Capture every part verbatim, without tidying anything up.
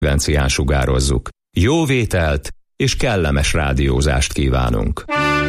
frekvencián sugározzuk. Jó vételt és kellemes rádiózást kívánunk!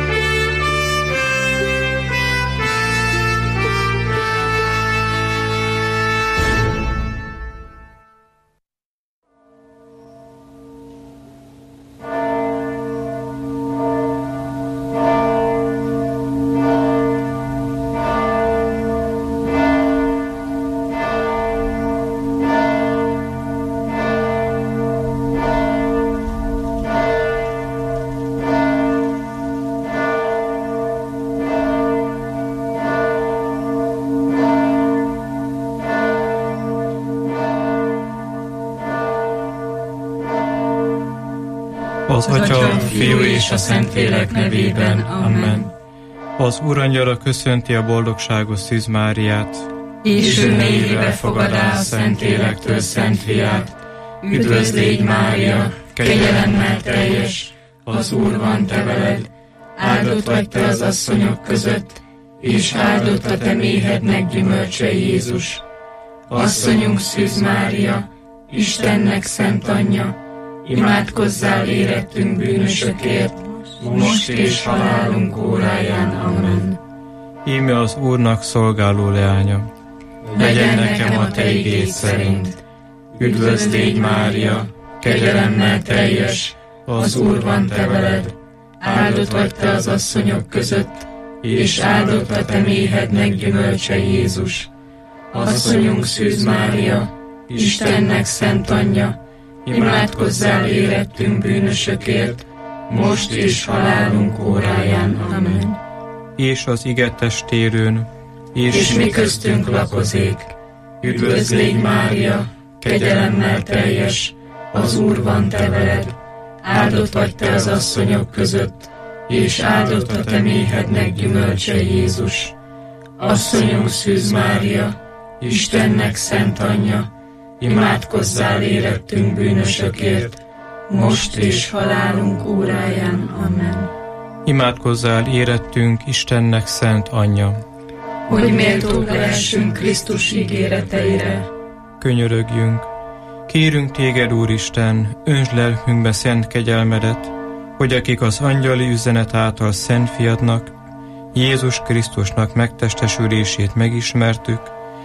Az Atya, a Fiú és a Szentlélek nevében. Amen. Az Urangyala köszönti a boldogságos Szűz Máriát, és ő mélyébe fogadá a Szentlélektől Szent Fiát. Üdvözl légy, Mária, kegyelemmel teljes, az Úr van te veled, áldott vagy te az asszonyok között, és áldott a te méhednek gyümölcse Jézus. Asszonyunk Szűz Mária, Istennek szent anyja, imádkozzál érettünk bűnösökért, most és halálunk óráján. Amen. Íme az Úrnak szolgáló leánya. Legyen nekem a te igéd szerint. Üdvözl légy, Mária, kegyelemmel teljes, az Úr van te veled, áldott vagy te az asszonyok között, és áldott a te méhednek gyümölcse Jézus. Asszonyunk Szűz Mária, Istennek szent anyja, imádkozzál érettünk bűnösökért, most és halálunk óráján. Amen. És az ige testérőn, és, és mi köztünk lakozék. Üdvözl légy, Mária, kegyelemmel teljes, az Úr van te veled, áldott vagy te az asszonyok között, és áldott a te méhednek gyümölcse Jézus. Asszonyunk Szűz Mária, Istennek szent anyja, imádkozzál érettünk bűnösökért, most és halálunk óráján. Amen. Imádkozzál érettünk Istennek szent anyja, hogy méltók lehessünk Krisztus ígéreteire. Könyörögjünk. Kérünk téged, Úristen, öntsd lelkünkbe szent kegyelmedet, hogy akik az angyali üzenet által szent fiadnak, Jézus Krisztusnak megtestesülését megismertük,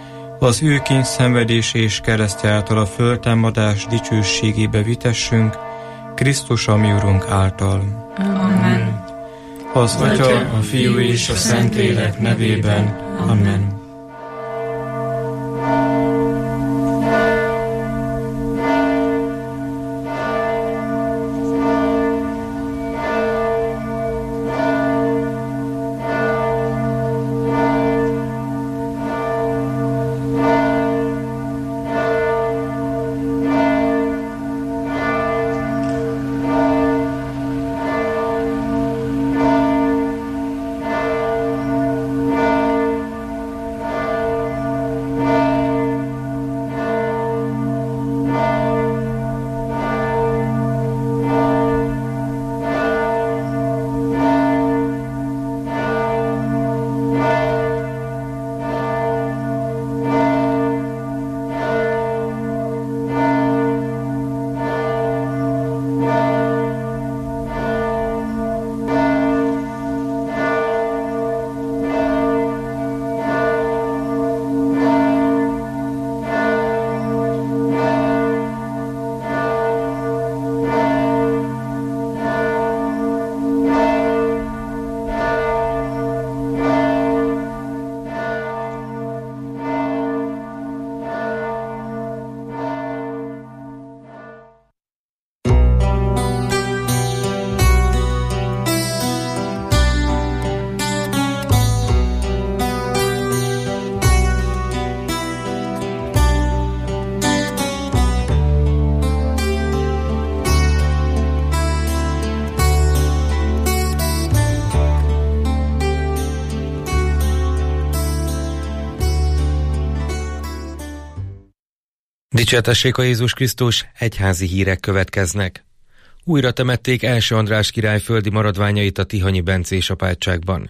az ő kényszenvedés és keresztje által a föltámadás dicsőségébe vitessünk, Krisztus a mi Urunk által. Amen. Az Atya, a Fiú és a Szentlélek nevében. Amen. Dicsértessék a Jézus Krisztus, egyházi hírek következnek. Újra temették első András király földi maradványait a tihanyi bencés apátságban.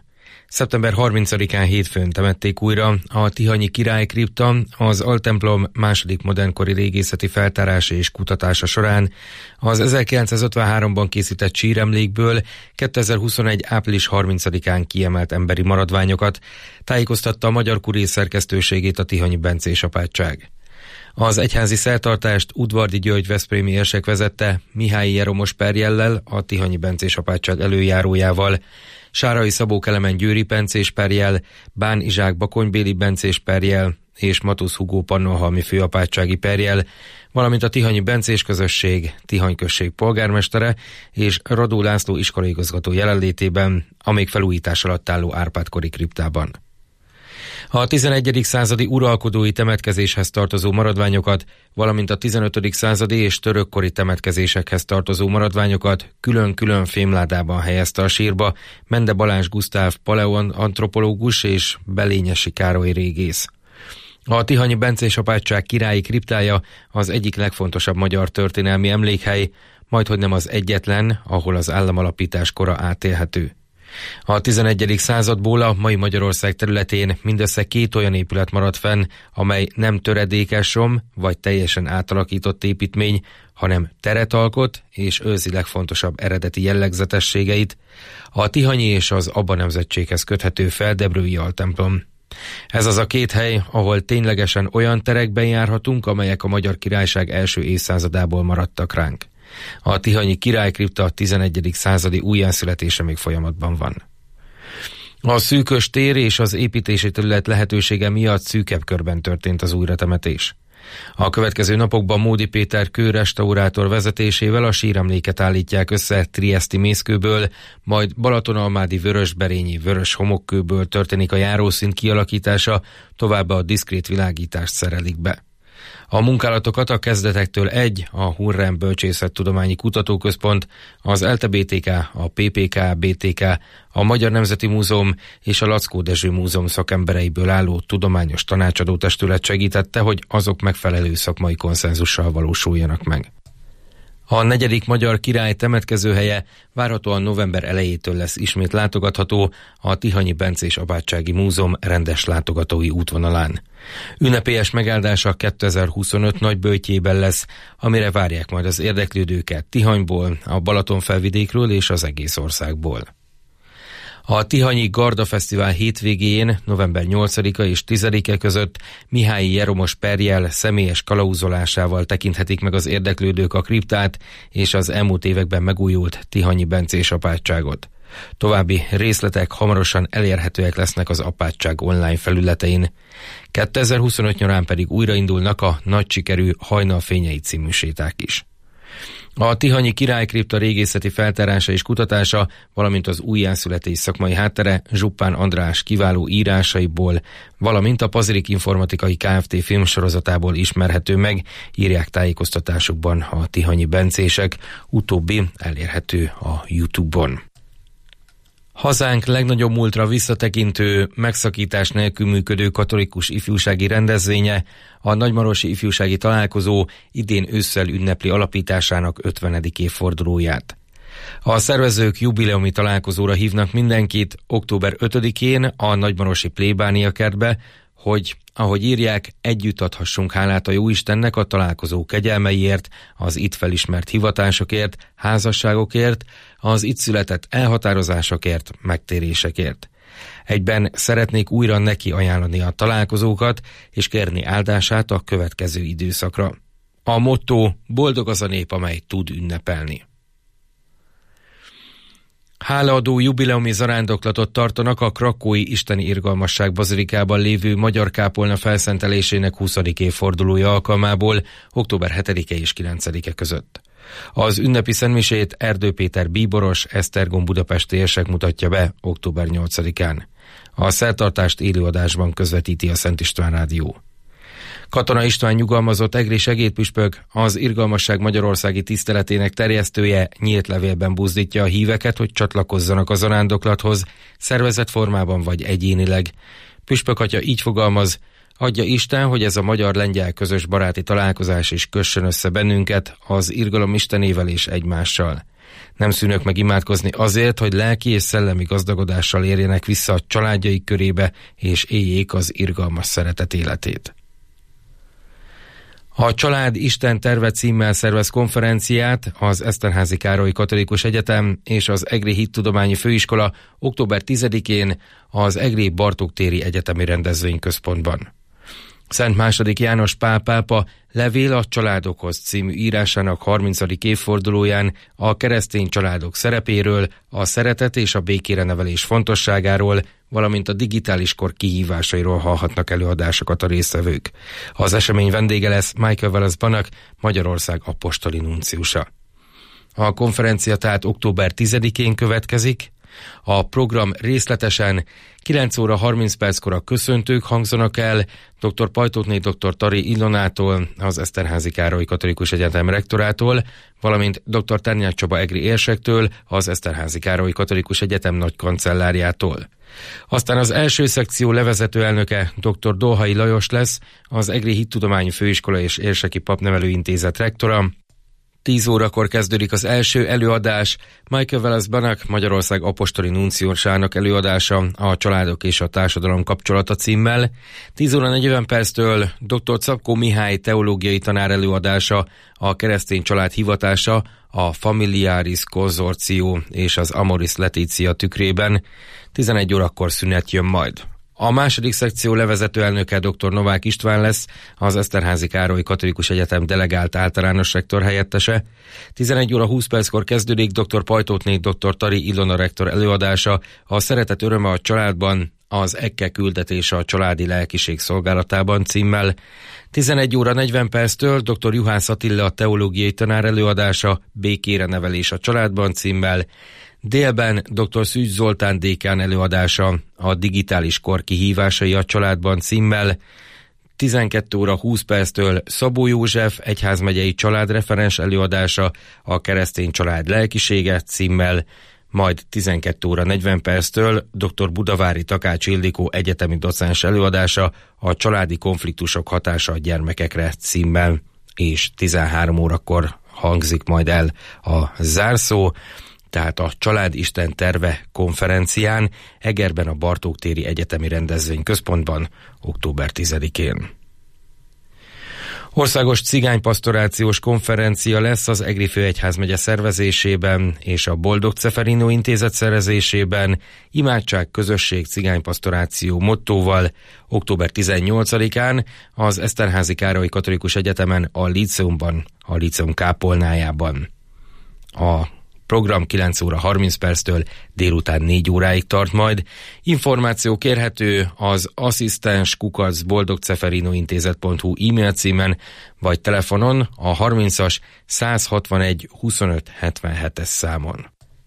szeptember harmincadikán hétfőn temették újra a tihanyi királykripta az altemplom második modernkori régészeti feltárása és kutatása során az ezerkilencszázötvenháromban készített síremlékből kétezer-huszonegy április harmincadikán kiemelt emberi maradványokat, tájékoztatta a Magyar Kurész szerkesztőségét a tihanyi bencés apátság. Az egyházi szertartást Udvardi György veszprémi érsek vezette Mihály Jeromos perjellel, a tihanyi bencés apátság előjárójával, Sárai Szabó Kelemen győri bencés perjel, Bán Izsák bakonybéli bencés perjel és Matusz Hugó pannonhalmi főapátsági perjel, valamint a tihanyi bencés közösség, Tihany község polgármestere és Radó László iskolaigazgató jelenlétében a még felújítás alatt álló Árpád-kori kriptában. A tizenegyedik századi uralkodói temetkezéshez tartozó maradványokat, valamint a tizenötödik századi és törökkori temetkezésekhez tartozó maradványokat külön-külön fémládában helyezte a sírba Mende Balázs Gusztáv paleoantropológus és Belényesi Károly régész. A tihanyi bencés apátság királyi kriptája az egyik legfontosabb magyar történelmi emlékhely, majdhogy nem az egyetlen, ahol az államalapítás kora átélhető. A tizenegyedik századból a mai Magyarország területén mindössze két olyan épület maradt fenn, amely nem töredékes rom vagy teljesen átalakított építmény, hanem teret alkot és őrzi legfontosabb eredeti jellegzetességeit, a tihanyi és az Abba nemzetséghez köthető Feldebrői altemplom. Ez az a két hely, ahol ténylegesen olyan terekben járhatunk, amelyek a Magyar Királyság első évszázadából maradtak ránk. A tihanyi királykripta tizenegyedik századi újjászületése még folyamatban van. A szűkös tér és az építési terület lehetősége miatt szűkebb körben történt az újratemetés. A következő napokban Módi Péter kőrestaurátor vezetésével a síremléket állítják össze trieszti mészkőből, majd balatonalmádi vörösberényi vörös homokkőből történik a járószint kialakítása, továbbá a diszkrét világítást szerelik be. A munkálatokat a kezdetektől egy, a Hurrem Bölcsészettudományi Kutatóközpont, az ELTE bé té ká, a pé pé ká bé té ká, a Magyar Nemzeti Múzeum és a Lackó Dezső Múzeum szakembereiből álló tudományos tanácsadó testület segítette, hogy azok megfelelő szakmai konszenzussal valósuljanak meg. A negyedik magyar király temetkezőhelye várhatóan november elejétől lesz ismét látogatható a Tihanyi Bencés Apátsági Múzeum rendes látogatói útvonalán. Ünnepélyes megáldása kétezer-huszonöt nagyböjtjében lesz, amire várják majd az érdeklődőket Tihanyból, a Balatonfelvidékről és az egész országból. A Tihanyi Garda Fesztivál hétvégén, november nyolcadika és tizedike között Mihály Jeromos perjel személyes kalauzolásával tekinthetik meg az érdeklődők a kriptát és az elmúlt években megújult Tihanyi Bencés apátságot. További részletek hamarosan elérhetőek lesznek az apátság online felületein. kétezer-huszonöt nyarán pedig újraindulnak a nagy sikerű Hajnalfényei című séták is. A tihanyi királykripta régészeti feltárása és kutatása, valamint az újjászületés szakmai háttere Zsuppán András kiváló írásaiból, valamint a Pazirik Informatikai Kft. Filmsorozatából ismerhető meg, írják tájékoztatásukban a tihanyi bencések, utóbbi elérhető a YouTube-on. Hazánk legnagyobb múltra visszatekintő, megszakítás nélkül működő katolikus ifjúsági rendezvénye, a Nagymarosi Ifjúsági Találkozó idén ősszel ünnepli alapításának ötvenedik évfordulóját. A szervezők jubileumi találkozóra hívnak mindenkit október ötödikén a Nagymarosi Plébánia kertbe, hogy, ahogy írják, együtt adhassunk hálát a Jóistennek a találkozó kegyelmeiért, az itt felismert hivatásokért, házasságokért, az itt született elhatározásokért, megtérésekért. Egyben szeretnék újra neki ajánlani a találkozókat, és kérni áldását a következő időszakra. A motto: boldog az a nép, amely tud ünnepelni. Hálaadó jubileumi zarándoklatot tartanak a Krakói Isteni Irgalmasság bazilikában lévő magyar kápolna felszentelésének huszadik évfordulója alkalmából október hetedike és kilencedike között. Az ünnepi szentmisét Erdő Péter bíboros, Esztergom budapesti érsek mutatja be október nyolcadikán. A szertartást élőadásban közvetíti a Szent István Rádió. Katona István nyugalmazott egri segédpüspök, az Irgalmasság magyarországi tiszteletének terjesztője nyílt levélben buzdítja a híveket, hogy csatlakozzanak a zarándoklathoz, szervezett formában vagy egyénileg. Püspök atya így fogalmaz: adja Isten, hogy ez a magyar-lengyel közös baráti találkozás is kössön össze bennünket az irgalom Istenével és egymással. Nem szűnök meg imádkozni azért, hogy lelki és szellemi gazdagodással érjenek vissza a családjaik körébe, és éljék az irgalmas szeretet életét. A Család Isten terve címmel szervez konferenciát az Eszterházy Károly Katolikus Egyetem és az Egri Hittudományi Főiskola október tizedikén az Egri Bartók téri Egyetemi Rendezvényközpontban. Szent második János Pál pápa Levél a családokhoz című írásának harmincadik évfordulóján a keresztény családok szerepéről, a szeretet és a békére nevelés fontosságáról, valamint a digitális kor kihívásairól hallhatnak előadásokat a résztvevők. Az esemény vendége lesz Michael Wallace Banach, Magyarország apostoli nunciusa. A konferencia tehát október tizedikén következik. A program részletesen kilenc óra harminc perckor a köszöntők hangzanak el dr. Pajtótné dr. Tari Ilonától, az Eszterházy Károly Katolikus Egyetem rektorától, valamint dr. Ternyák Csaba egri érsektől, az Eszterházy Károly Katolikus Egyetem nagykancellárjától. Aztán az első szekció levezető elnöke dr. Dolhai Lajos lesz, az Egri Hittudományi Főiskola és Érseki Papnevelő Intézet rektora. tíz órakor kezdődik az első előadás, Michael Wallace Banach, Magyarország apostoli nunciusának előadása a Családok és a társadalom kapcsolata címmel. tíz óra negyven perctől dr. Czapkó Mihály teológiai tanár előadása, a keresztény család hivatása, a Familiaris Consortio és az Amoris Laetitia tükrében. tizenegy órakor szünet jön majd. A második szekció levezető elnöke dr. Novák István lesz, az Eszterházy Károly Katolikus Egyetem delegált általános rektor helyettese. tizenegy óra húsz perckor kezdődik dr. Pajtótné dr. Tari Ilona rektor előadása, a Szeretet öröme a családban, az Ekke küldetése a családi lelkiség szolgálatában címmel. tizenegy óra negyven perctől dr. Juhász Attila teológiai tanár előadása, Békére nevelés a családban címmel. Délben dr. Szűcs Zoltán dékán előadása, a digitális kor kihívásai a családban címmel. tizenkét óra húsz perctől Szabó József egyházmegyei családreferens előadása, a keresztény család lelkisége címmel, majd tizenkét óra negyven perctől dr. Budavári Takács Ildikó egyetemi docens előadása, a családi konfliktusok hatása a gyermekekre címmel, és tizenhárom órakor hangzik majd el a zárszó, tehát a Család Isten terve konferencián Egerben a Bartók téri Egyetemi Rendezvényközpontban október tizedikén. Országos cigánypastorációs konferencia lesz az Egri Főegyházmegye szervezésében és a Boldog Ceferino Intézet szervezésében, imádság, közösség, cigánypastoráció mottóval október tizennyolcadikán az Eszterházy Károly Katolikus Egyetemen a Líceumban, a Líceum kápolnájában. A program kilenc óra harminc perctől délután négy óráig tart majd. Információ kérhető az asszisztens kukac boldogceferinointézet pont hu e-mail címen, vagy telefonon a harmincas százhatvanegy huszonöt hetvenhetes számon.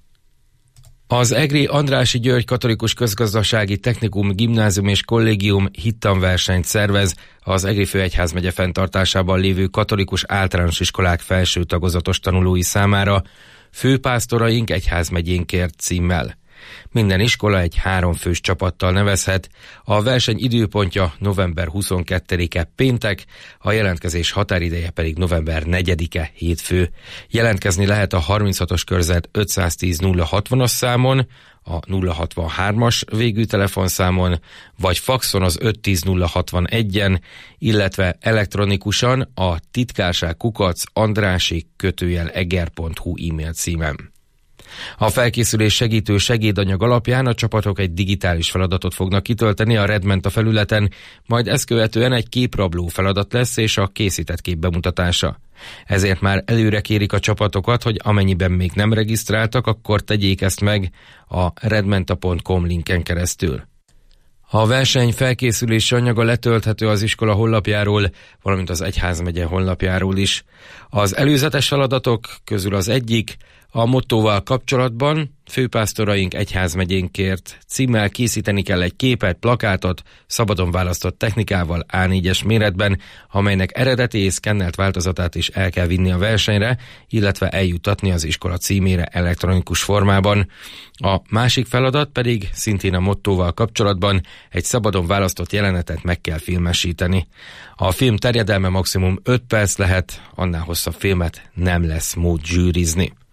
Az Egri Andrássy György Katolikus Közgazdasági Technikum, Gimnázium és Kollégium hittanversenyt szervez az Egri Főegyházmegye fenntartásában lévő katolikus általános iskolák felső tagozatos tanulói számára, Főpásztoraink egyházmegyénkért címmel. Minden iskola egy háromfős csapattal nevezhet, a verseny időpontja november huszonkettedike péntek, a jelentkezés határideje pedig november negyedike hétfő. Jelentkezni lehet a harminchatos körzet ötszáztíz nulla hatvanas számon, a nulla hatvanhármas végű telefonszámon, vagy faxon az ötszáz tíz nulla hatvanegyen, illetve elektronikusan a titkárság kukac andrássy kötőjel eger pont hu e-mail címen. A felkészülés segítő segédanyag alapján a csapatok egy digitális feladatot fognak kitölteni a Redmenta felületen, majd ezt követően egy képrabló feladat lesz és a készített kép bemutatása. Ezért már előre kérik a csapatokat, hogy amennyiben még nem regisztráltak, akkor tegyék ezt meg a redmenta pont com linken keresztül. A verseny felkészülési anyaga letölthető az iskola honlapjáról, valamint az egyházmegye honlapjáról is. Az előzetes feladatok közül az egyik a mottóval kapcsolatban, Főpásztoraink egyházmegyénkért címmel készíteni kell egy képet, plakátot, szabadon választott technikával á négyes méretben, amelynek eredeti és szkennelt változatát is el kell vinni a versenyre, illetve eljuttatni az iskola címére elektronikus formában. A másik feladat pedig szintén a mottóval kapcsolatban egy szabadon választott jelenetet meg kell filmesíteni. A film terjedelme maximum öt perc lehet, annál hosszabb filmet nem lesz mód zsűrizni.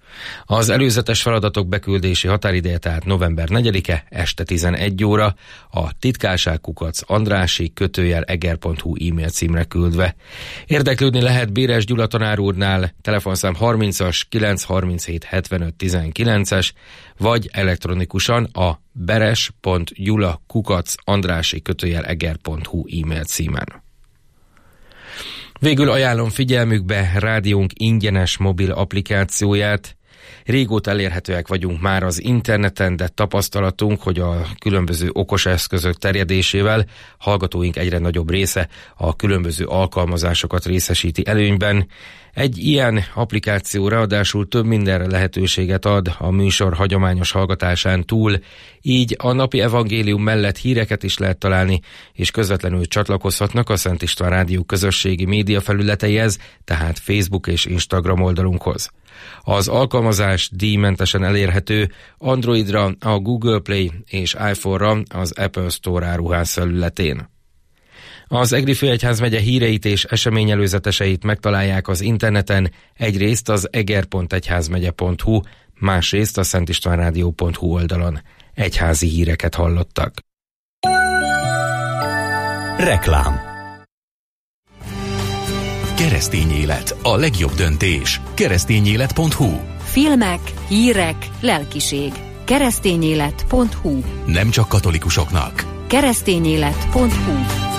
Az előzetes feladatok beküldési határideje tehát november negyedike este tizenegy óra, a titkárságkukac andrási kötőjel eger pont hu e-mail címre küldve. Érdeklődni lehet Béres Gyula tanár úrnál, telefonszám harmincas kilenc harminchét hetvenöt tizenkilences, vagy elektronikusan a beres pont gyula kukac andrási kötőjel eger pont hu e-mail címen. Végül ajánlom figyelmükbe rádiónk ingyenes mobil applikációját. Régóta elérhetőek vagyunk már az interneten, de tapasztalatunk, hogy a különböző okos eszközök terjedésével hallgatóink egyre nagyobb része a különböző alkalmazásokat részesíti előnyben. Egy ilyen applikáció ráadásul több mindenre lehetőséget ad a műsor hagyományos hallgatásán túl, így a napi evangélium mellett híreket is lehet találni, és közvetlenül csatlakozhatnak a Szent István Rádió közösségi média felületeihez, tehát Facebook és Instagram oldalunkhoz. Az alkalmazás díjmentesen elérhető Androidra, a Google Play és iPhone-ra az Apple Store áruház felületén. Az Egri Főegyházmegye híreit és eseményelőzeteseit megtalálják az interneten, egyrészt az eger pont egyházmegye pont hu, másrészt a szentistvánrádió pont hu oldalon. Egyházi híreket hallottak. Reklám. Keresztény élet, a legjobb döntés. keresztényélet pont hu. Filmek, hírek, lelkiség. keresztényélet pont hu. Nem csak katolikusoknak. keresztényélet pont hu.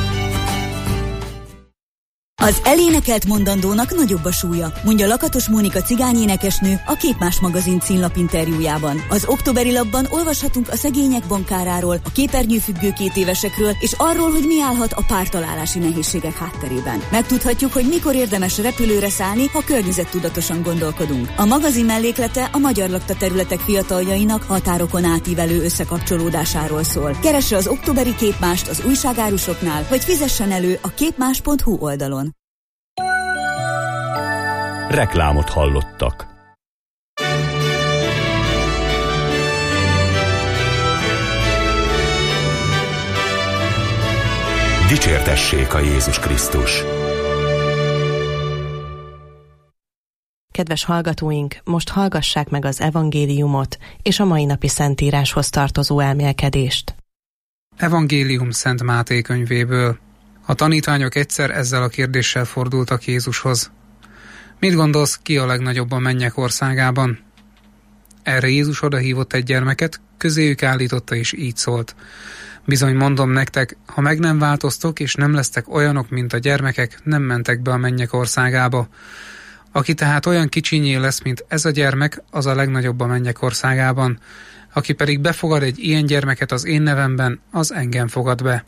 Az elénekelt mondandónak nagyobb a súlya, mondja Lakatos Mónika cigányénekesnő a Képmás magazin címlap interjújában. Az októberi lapban olvashatunk a szegények bankáráról, a képernyőfüggő két évesekről, és arról, hogy mi állhat a pártalálási nehézségek hátterében. Megtudhatjuk, hogy mikor érdemes repülőre szállni, ha környezettudatosan gondolkodunk. A magazin melléklete a magyar lakta területek fiataljainak határokon átívelő összekapcsolódásáról szól. Keresse az októberi Képmást az újságárusoknál, vagy fizessen elő a képmás pont hu oldalon. Reklámot hallottak. Dicsértessék a Jézus Krisztus! Kedves hallgatóink, most hallgassák meg az evangéliumot és a mai napi szentíráshoz tartozó elmélkedést. Evangélium Szent Máté könyvéből. A tanítványok egyszer ezzel a kérdéssel fordultak Jézushoz. Mit gondolsz, ki a legnagyobb a mennyek országában? Erre Jézus odahívott egy gyermeket, közéjük állította és így szólt. Bizony mondom nektek, ha meg nem változtok és nem lesztek olyanok, mint a gyermekek, nem mentek be a mennyek országába. Aki tehát olyan kicsinyé lesz, mint ez a gyermek, az a legnagyobb a mennyek országában. Aki pedig befogad egy ilyen gyermeket az én nevemben, az engem fogad be.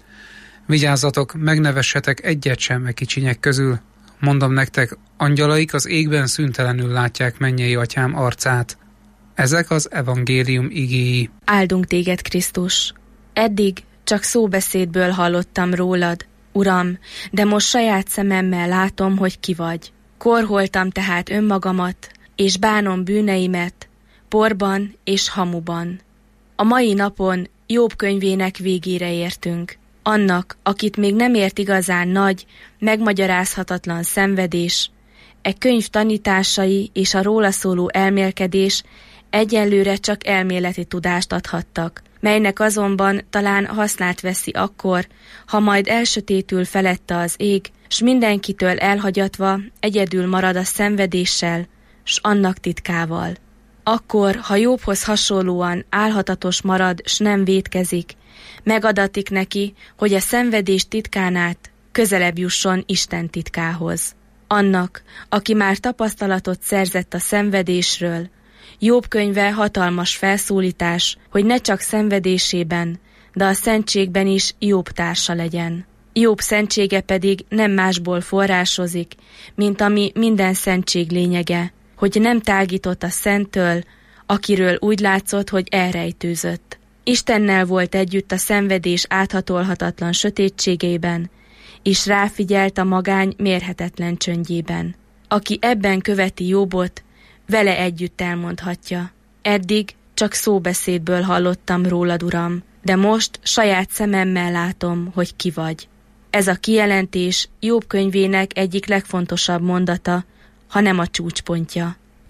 Vigyázzatok, megnevessetek egyet sem e kicsinyek közül. Mondom nektek, angyalaik az égben szüntelenül látják mennyei atyám arcát. Ezek az evangélium igéi. Áldunk téged, Krisztus! Eddig csak szóbeszédből hallottam rólad, Uram, de most saját szememmel látom, hogy ki vagy. Korholtam tehát önmagamat, és bánom bűneimet, porban és hamuban. A mai napon Jobb könyvének végére értünk. Annak, akit még nem ért igazán nagy, megmagyarázhatatlan szenvedés, e könyv tanításai és a róla szóló elmélkedés egyelőre csak elméleti tudást adhattak, melynek azonban talán hasznát veszi akkor, ha majd elsötétül felette az ég, s mindenkitől elhagyatva egyedül marad a szenvedéssel, s annak titkával. Akkor, ha Jobbhoz hasonlóan álhatatos marad, s nem vétkezik, megadatik neki, hogy a szenvedés titkánát közelebb jusson Isten titkához. Annak, aki már tapasztalatot szerzett a szenvedésről, Jobb könyve hatalmas felszólítás, hogy ne csak szenvedésében, de a szentségben is Jobb társa legyen. Jobb szentsége pedig nem másból forrásozik, mint ami minden szentség lényege, hogy nem tágított a szenttől, akiről úgy látszott, hogy elrejtőzött. Istennel volt együtt a szenvedés áthatolhatatlan sötétségében, és ráfigyelt a magány mérhetetlen csöndjében. Aki ebben követi Jobbot, vele együtt elmondhatja. Eddig csak szóbeszédből hallottam rólad, Uram, de most saját szememmel látom, hogy ki vagy. Ez a kijelentés Jobb könyvének egyik legfontosabb mondata, ha nem a csúcspontja.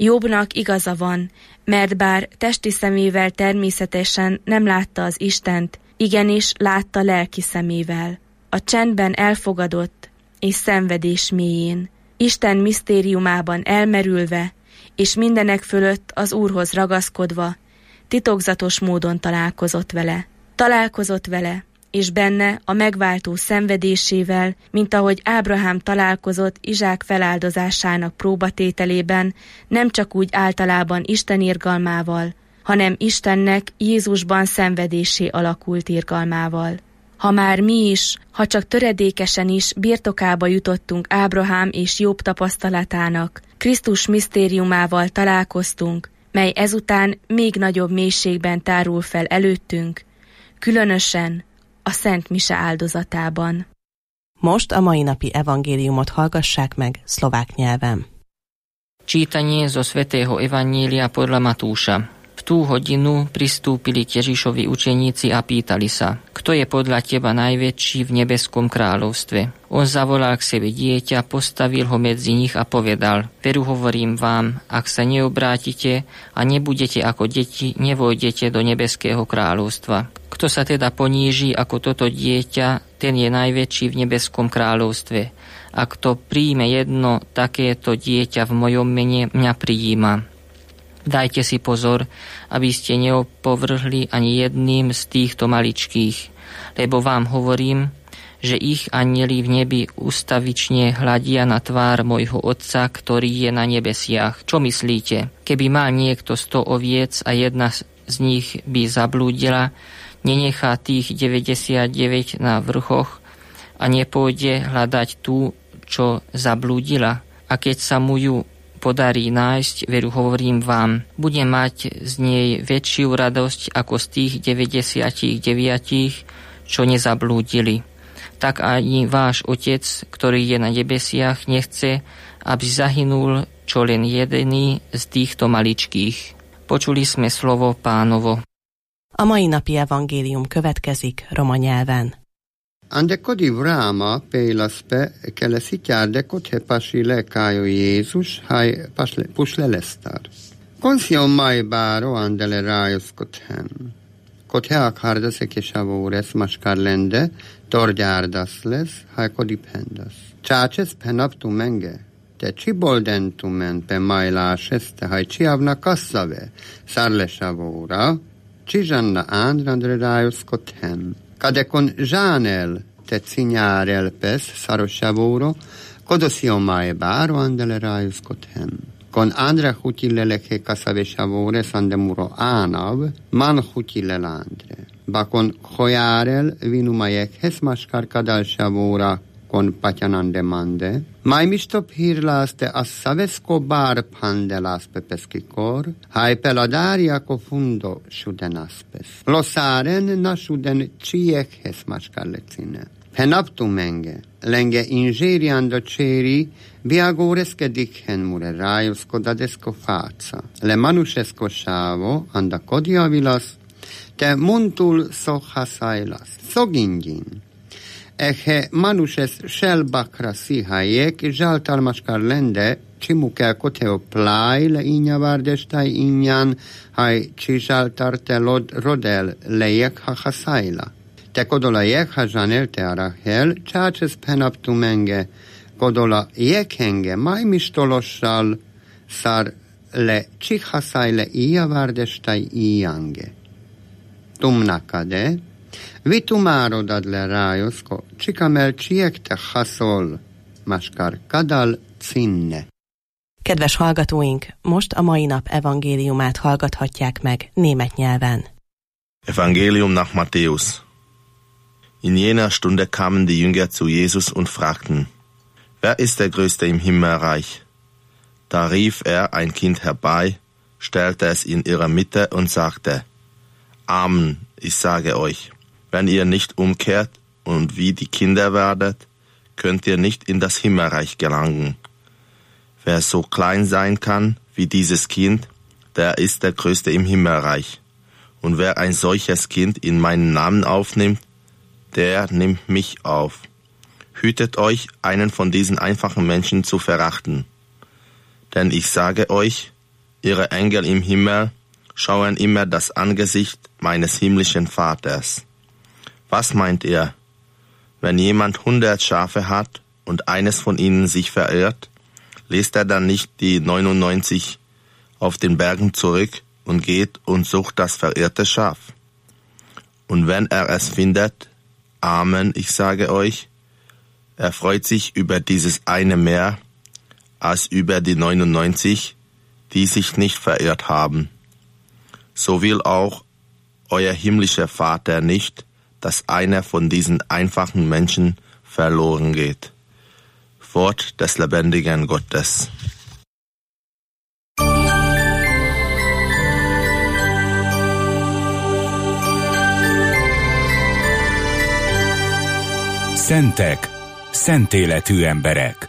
Jobbnak igaza van, mert bár testi szemével természetesen nem látta az Istent, igenis látta lelki szemével. A csendben elfogadott és szenvedés mélyén, Isten misztériumában elmerülve, és mindenek fölött az Úrhoz ragaszkodva, titokzatos módon találkozott vele. Találkozott vele, és benne a megváltó szenvedésével, mint ahogy Ábrahám találkozott Izsák feláldozásának próbatételében, nem csak úgy általában Isten irgalmával, hanem Istennek Jézusban szenvedésé alakult irgalmával. Ha már mi is, ha csak töredékesen is birtokába jutottunk Ábrahám és Jobb tapasztalatának, Krisztus misztériumával találkoztunk, mely ezután még nagyobb mélységben tárul fel előttünk, különösen a Szent Mise áldozatában. Most a mai napi evangéliumot hallgassák meg szlovák nyelven. Čítanie zo svätého Evanjelia podľa Matúša. V tú hodinu pristúpili k Ježišovi učeníci a pýtali sa, kto je podľa teba najväčší v nebeskom kráľovstve. On zavolal k sebe dieťa, postavil ho medzi nich a povedal, veru hovorím vám, ak sa neobrátite a nebudete ako deti, nevojdete do nebeského kráľovstva. Kto sa teda poníži ako toto dieťa, ten je najväčší v nebeskom kráľovstve. A kto príjme jedno takéto dieťa v mojom mene, mňa prijíma. Dajte si pozor, aby ste neopovrhli ani jedným z týchto maličkých, lebo vám hovorím, že ich anjeli v nebi ustavične hľadia na tvár mojho Otca, ktorý je na nebesiach. Čo myslíte? Keby mal niekto sto oviec a jedna z nich by zablúdila, nenechá tých deväťdesiatdeväť na vrchoch a nepôjde hľadať tú, čo zablúdila? A keď sa mu ju podarí nájsť, veru hovorím vám, bude mať z nej väčšiu radosť ako z tých deväťdesiatdeväť, čo nezablúdili. Tak ani váš Otec, ktorý je na nebesiach, nechce, aby zahynul čo len jedený z týchto maličkých. Počuli sme slovo Pánovo. A mai napi evangélium következik roma nyelven. Andekodi vrama peilaspe kelesi kyárdekot he pasile kájo Jézus, haj pusle lestar. Konsion mai báro andele rájoszkot hem. Kot he akardas e kesavóres maskar lende, torgyárdas lesz, haj kodi pendas. Csácses penaptu menge, te csiboldentu men pe majlás este, haj csiavna kasszave, szarle savóra, csizsanna ándrandre rájoszkot hem. Kadekon žánel te ciņār elpes sarosavoro, kodosion mai báro andele rájuszkot hem. Kon andre hutilleleke kasave savore sandemuro ánav, man hutillel andre. Bakon hojárel vinumajekhez maskar kadal savora, kon patyanan demande. Mai mistop hirláste a savesko bár pandelas pepeskikor, haj peladária ko fundo suden aspes. Losáren na suden csiekhez maskar lecine. Penaptu menge, lenge ingeriando ceri, viagoreske dikhen mure rajusko dadesko faca. Le manusesko savo, anda kodiavilas, te muntul sohasailas, sogingin. Ehe manuses selbakra szihajék, zsaltalmaskar lende, csimukel koteo pláj le ínyavardestáj ínyán, haj csizsaltarte rodel lejek ha haszajla. Te kodola jek zsanel te arachel, csácses penaptu menge, kodola jekhenge, maj mistolossal, szar le csikhaszaj le íjavárdestáj íjange. Tumnakade, vitumárodad le rájoszko, csikamel csiekte haszol, maskar kadal cinne. Kedves hallgatóink, most a mai nap evangéliumát hallgathatják meg német nyelven. Evangelium nach Matthäus. In jener Stunde kamen die Jünger zu Jesus und fragten, wer ist der Größte im Himmelreich? Da rief er ein Kind herbei, stellte es in ihrer Mitte und sagte, Amen, ich sage euch, wenn ihr nicht umkehrt und wie die Kinder werdet, könnt ihr nicht in das Himmelreich gelangen. Wer so klein sein kann wie dieses Kind, der ist der Größte im Himmelreich. Und wer ein solches Kind in meinen Namen aufnimmt, der nimmt mich auf. Hütet euch, einen von diesen einfachen Menschen zu verachten. Denn ich sage euch, Ihre Engel im Himmel schauen immer das Angesicht meines himmlischen Vaters. Was meint ihr, wenn jemand hundert Schafe hat und eines von ihnen sich verirrt, lässt er dann nicht die neunundneunzig auf den Bergen zurück und geht und sucht das verirrte Schaf? Und wenn er es findet, Amen, ich sage euch, er freut sich über dieses eine mehr, als über die neunundneunzig, die sich nicht verirrt haben. So will auch euer himmlischer Vater nicht, dass einer von diesen einfachen Menschen verloren geht. Wort des lebendigen Gottes. Szentek, szent életű emberek.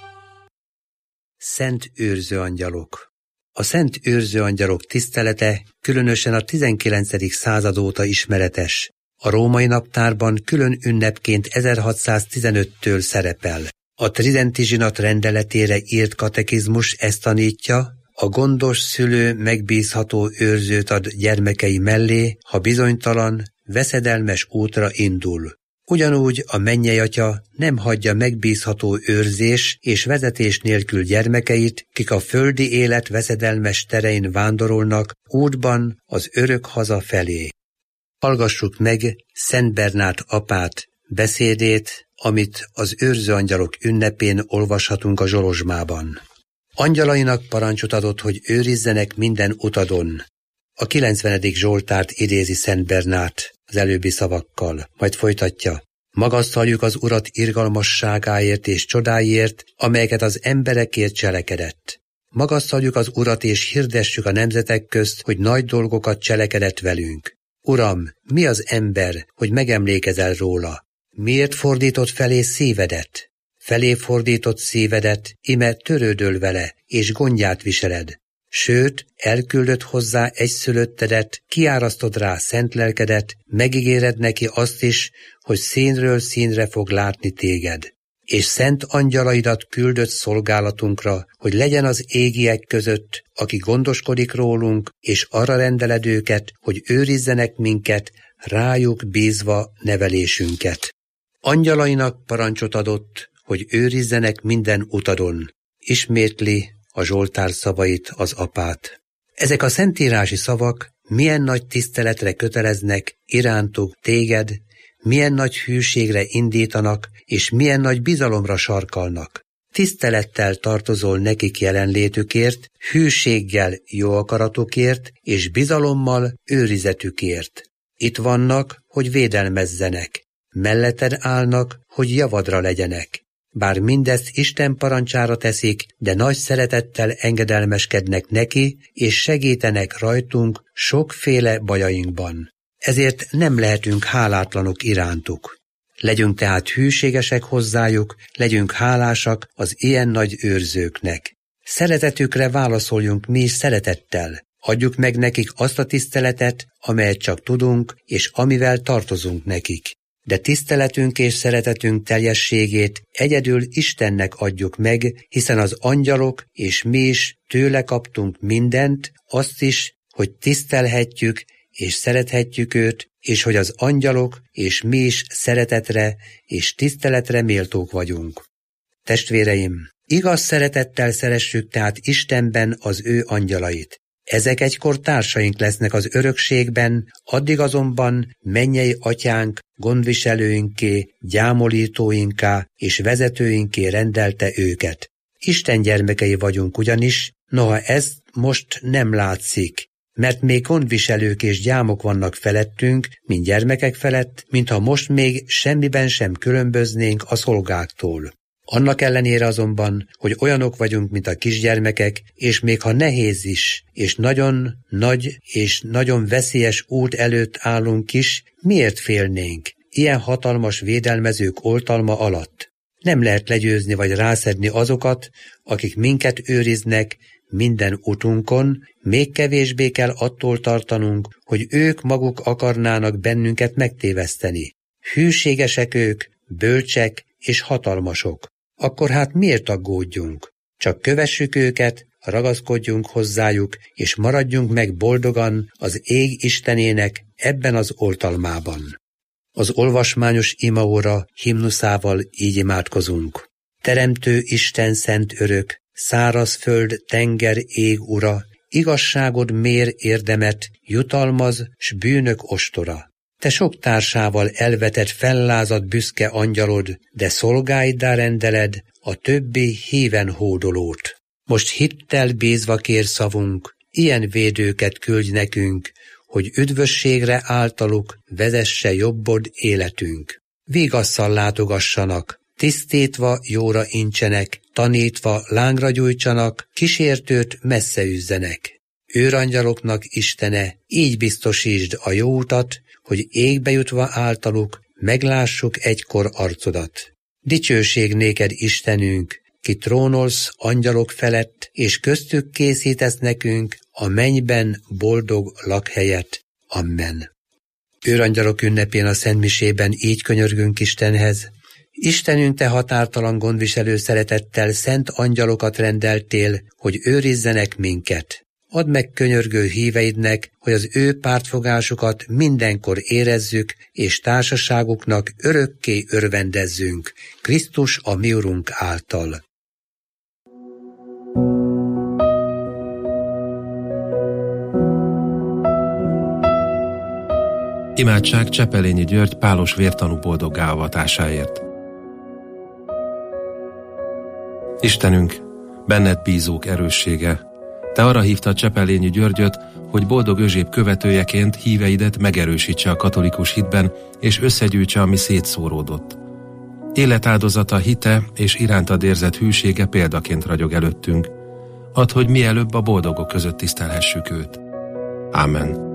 Szent őrző angyalok. A szent őrző angyalok tisztelete különösen a tizenkilencedik század óta ismeretes. A római naptárban külön ünnepként ezerhatszáztizenöttől szerepel. A tridenti zsinat rendeletére írt katekizmus ezt tanítja, a gondos szülő megbízható őrzőt ad gyermekei mellé, ha bizonytalan, veszedelmes útra indul. Ugyanúgy a mennyei atya nem hagyja megbízható őrzés és vezetés nélkül gyermekeit, kik a földi élet veszedelmes terein vándorolnak útban az örök haza felé. Hallgassuk meg Szent Bernát apát beszédét, amit az őrző angyalok ünnepén olvashatunk a Zsolozsmában. Angyalainak parancsot adott, hogy őrizzenek minden utadon. A kilencvenedik Zsoltárt idézi Szent Bernát az előbbi szavakkal, majd folytatja. Magasztaljuk az Urat irgalmasságáért és csodáiért, amelyeket az emberekért cselekedett. Magasztaljuk az Urat és hirdessük a nemzetek közt, hogy nagy dolgokat cselekedett velünk. Uram, mi az ember, hogy megemlékezel róla? Miért fordított felé szívedet? Felé fordított szívedet, ime törődöl vele, és gondját viseled. Sőt, elküldött hozzá egyszülöttedet, kiárasztod rá szent lelkedet, megígéred neki azt is, hogy színről színre fog látni téged. És szent angyalaidat küldött szolgálatunkra, hogy legyen az égiek között, aki gondoskodik rólunk, és arra rendeled őket, hogy őrizzenek minket, rájuk bízva nevelésünket. Angyalainak parancsot adott, hogy őrizzenek minden utadon. Ismétli a Zsoltár szavait az apát. Ezek a szentírási szavak milyen nagy tiszteletre köteleznek irántuk téged, milyen nagy hűségre indítanak, és milyen nagy bizalomra sarkalnak. Tisztelettel tartozol nekik jelenlétükért, hűséggel jó akaratukért, és bizalommal őrizetükért. Itt vannak, hogy védelmezzenek, melletted állnak, hogy javadra legyenek. Bár mindezt Isten parancsára teszik, de nagy szeretettel engedelmeskednek neki, és segítenek rajtunk sokféle bajainkban. Ezért nem lehetünk hálátlanok irántuk. Legyünk tehát hűségesek hozzájuk, legyünk hálásak az ilyen nagy őrzőknek. Szeretetükre válaszoljunk mi is szeretettel. Adjuk meg nekik azt a tiszteletet, amelyet csak tudunk, és amivel tartozunk nekik. De tiszteletünk és szeretetünk teljességét egyedül Istennek adjuk meg, hiszen az angyalok és mi is tőle kaptunk mindent, azt is, hogy tisztelhetjük és szerethetjük őt, és hogy az angyalok és mi is szeretetre és tiszteletre méltók vagyunk. Testvéreim, igaz szeretettel szeressük tehát Istenben az ő angyalait. Ezek egykor társaink lesznek az örökségben, addig azonban mennyei atyánk, gondviselőinké, gyámolítóinká és vezetőinké rendelte őket. Isten gyermekei vagyunk ugyanis, noha ez most nem látszik, mert még gondviselők és gyámok vannak felettünk, mint gyermekek felett, mintha most még semmiben sem különböznénk a szolgáktól. Annak ellenére azonban, hogy olyanok vagyunk, mint a kisgyermekek, és még ha nehéz is, és nagyon nagy és nagyon veszélyes út előtt állunk is, miért félnénk ilyen hatalmas védelmezők oltalma alatt? Nem lehet legyőzni vagy rászedni azokat, akik minket őriznek minden utunkon, még kevésbé kell attól tartanunk, hogy ők maguk akarnának bennünket megtéveszteni. Hűségesek ők, bölcsek és hatalmasok. Akkor hát miért aggódjunk? Csak kövessük őket, ragaszkodjunk hozzájuk, és maradjunk meg boldogan az ég Istenének ebben az oltalmában. Az olvasmányos imaóra himnuszával így imádkozunk. Teremtő Isten szent örök, száraz föld, tenger, ég ura, igazságod mér érdemet, jutalmaz, s bűnök ostora. Te sok társával elvetett fellázadt büszke angyalod, de szolgáiddá rendeled a többi híven hódolót. Most hittel bízva kér szavunk, ilyen védőket küldj nekünk, hogy üdvösségre általuk vezesse jobbod életünk. Vigasszal látogassanak, tisztítva jóra incsenek, tanítva lángra gyújtsanak, kísértőt messze üzzenek. Őrangyaloknak Istene, így biztosítsd a jó utat, hogy égbe jutva általuk meglássuk egykor arcodat. Dicsőség néked, Istenünk, ki trónolsz angyalok felett, és köztük készítesz nekünk a mennyben boldog lakhelyet. Amen. Őrangyalok ünnepén a szentmisében így könyörgünk Istenhez. Istenünk, te határtalan gondviselő szeretettel szent angyalokat rendeltél, hogy őrizzenek minket. Add meg könyörgő híveidnek, hogy az ő pártfogásukat mindenkor érezzük, és társaságuknak örökké örvendezzünk, Krisztus a mi Urunk által. Imádság Csepelényi György pálos vértanú boldoggá avatásáért. Istenünk, benned bízók erőssége, te arra hívtad Csepelényi Györgyöt, hogy boldog Özséb követőjeként híveidet megerősítse a katolikus hitben, és összegyűjtse, ami szétszóródott. Életáldozata, hite és irántad érzett hűsége példaként ragyog előttünk. Add, hogy mielőbb a boldogok között tisztelhessük őt. Ámen.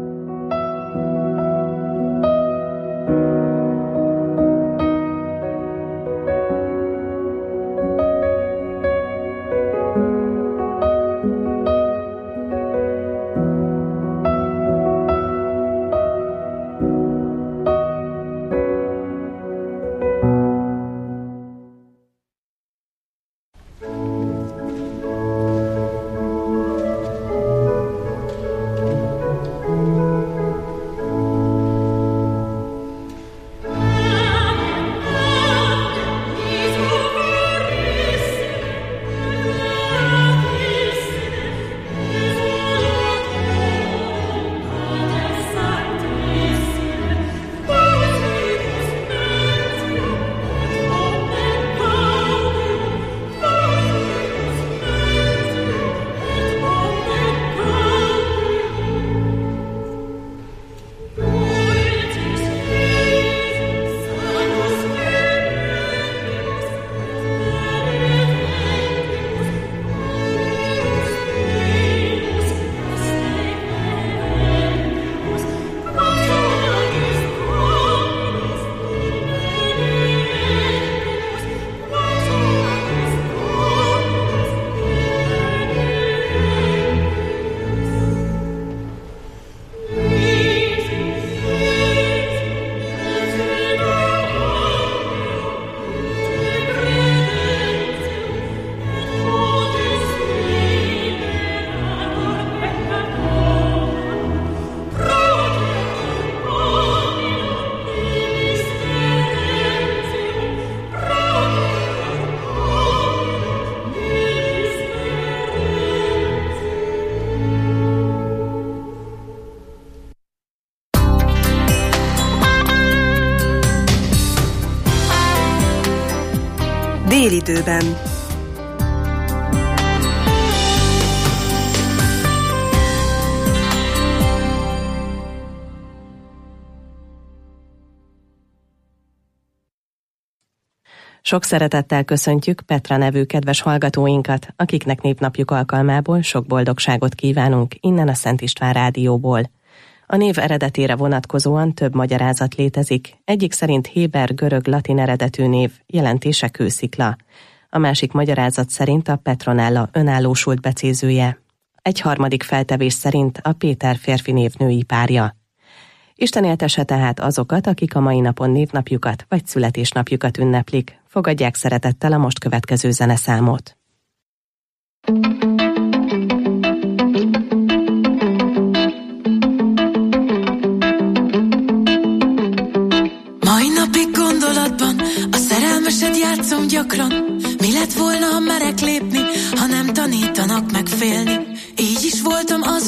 Délidőben. Sok szeretettel köszöntjük Petra nevű kedves hallgatóinkat, akiknek névnapjuk alkalmából sok boldogságot kívánunk innen a Szent István Rádióból. A név eredetére vonatkozóan több magyarázat létezik, egyik szerint héber, görög, latin eredetű név, jelentése kőszikla. A másik magyarázat szerint a Petronella önállósult becézője. Egy harmadik feltevés szerint a Péter férfi név női párja. Isten éltesse tehát azokat, akik a mai napon névnapjukat vagy születésnapjukat ünneplik. Fogadják szeretettel a most következő zeneszámot.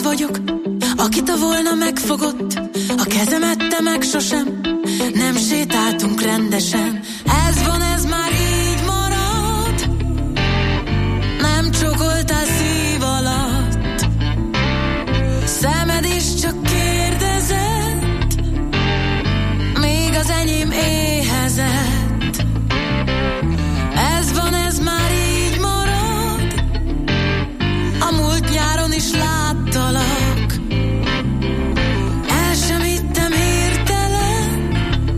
vagyok, akit a volna megfogott, a kezemet te meg sosem, nem sétáltunk rendesen. Ez van, ez már így marad, nem csokoltál szív alatt, szemed is csak kérdezett, még az enyém éhezett. Ez van, ez már így marad, a múlt nyáron is láttalak, el sem hittem hirtelen,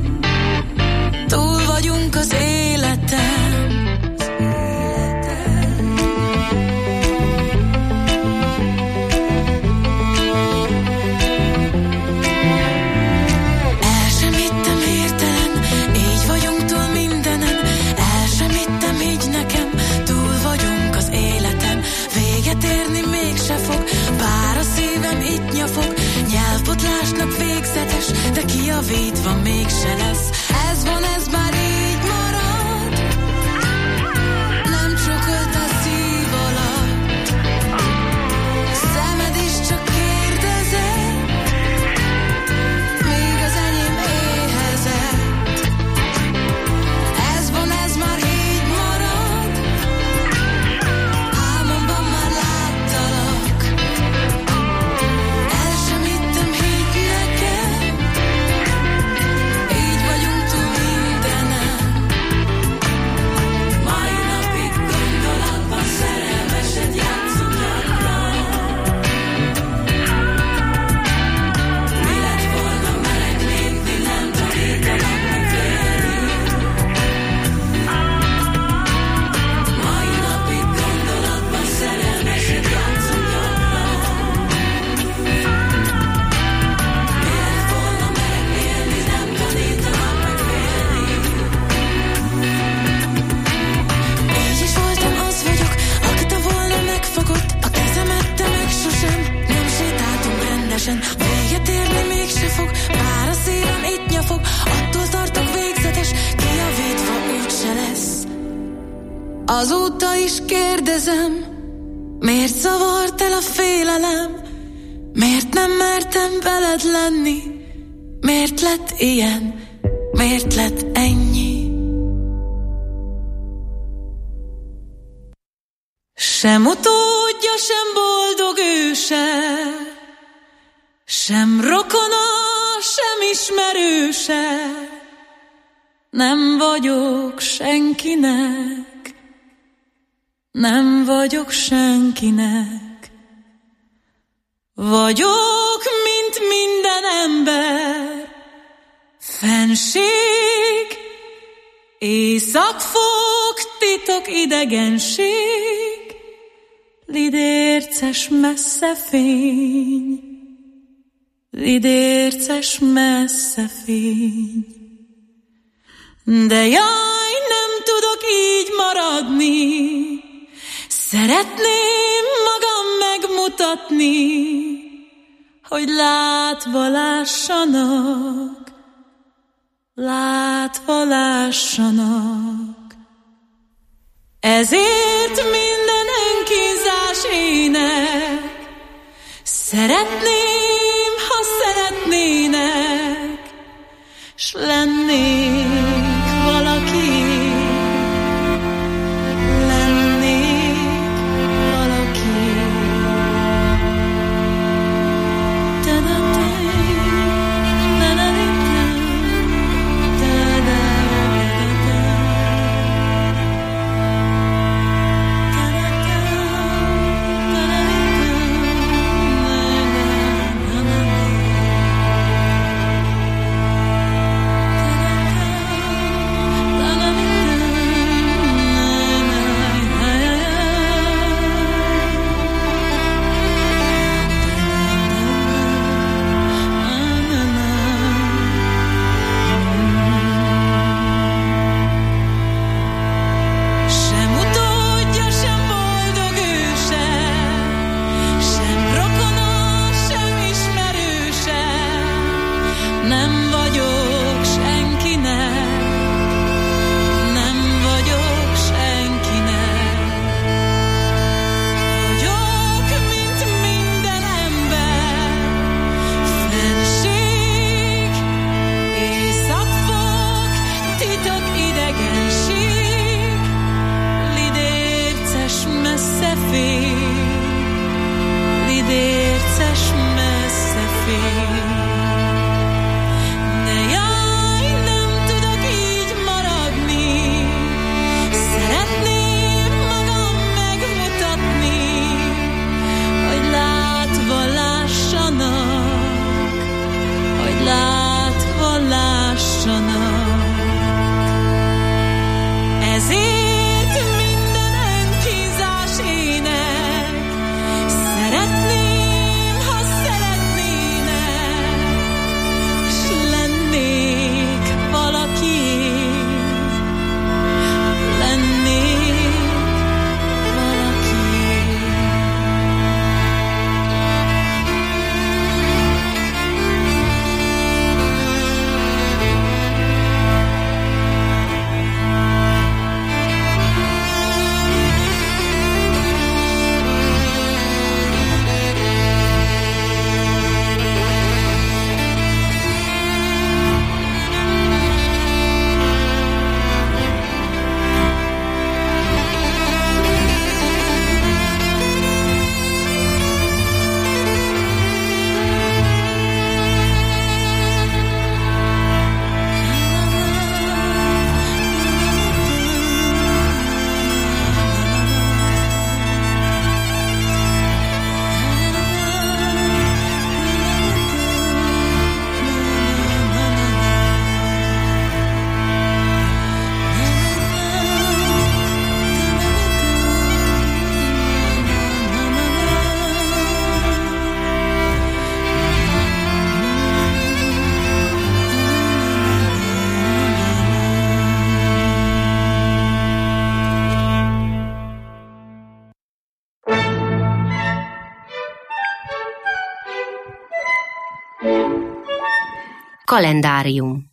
túl vagyunk az életen. El sem hittem hirtelen, így vagyunk túl mindenen, el sem hittem így nekem, túl vagyunk az életen. Véget érni mégse fog, bár a szívem itt nyafog, nyelvbotlásnak végzetes, de kijavítva mégse lesz. Ez van, ez már így marad, nem csokolt a szív alatt, szemed is csak kérdezett, még az enyém éhezett. Ez van, ez már így marad, álmomban már láttalak, el sem hittem hitt nekem, így vagyunk túl mindenen. Mai napig gondolatban szerelmeset játszunk gyakran. Mi lett volna meleg lépni, nem tanítanak meg félni. Mai napig gondolatban szerelmeset játszunk gyakran. Mi lett volna meleg lépni, nem tanítanak meg félni. Így is voltam, az vagyok, akit a volna megfogott, a kezemet te meg sosem, nem sétáltunk rendesen. Véget érni mégse fog, bár a szívem itt nyafog, attól tartok végzetes, kijavítva úgyse lesz. Azóta is kérdezem, miért zavart el a félelem, miért nem mertem veled lenni, miért lett ilyen, miért lett ennyi. Sem utódja, sem boldog őse, sem rokona, sem ismerőse, nem vagyok senkinek, nem vagyok senkinek. Vagyok, mint minden ember, fenség, éjszakfog, titok, idegenség, lidérces messze fény, lidérces messze fény. De jaj, nem tudok így maradni, szeretném magam megmutatni, hogy látva lássanak, látva lássanak. Ezért minden önkínzás ének, szeretném, ha szeretnének, s lennék valaki, lennék valaki. Kalendárium.